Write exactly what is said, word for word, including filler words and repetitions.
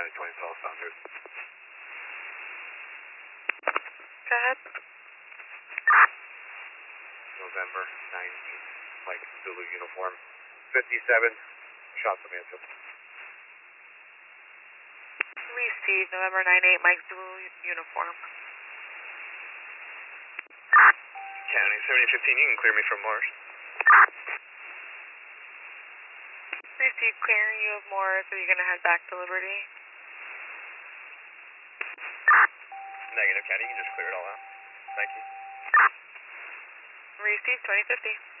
County twenty twelve Saunders. Go ahead. November nineteenth, Mike Zulu uniform. fifty-seven, shots of Mansfield. Receive November nine eight, Mike Zulu uniform. County seventy fifteen, you can clear me from Mars. Receive clearing you of Morris. Are you going to head back to Liberty? Negative, County, you can just clear it all out. Thank you. Receive twenty fifty.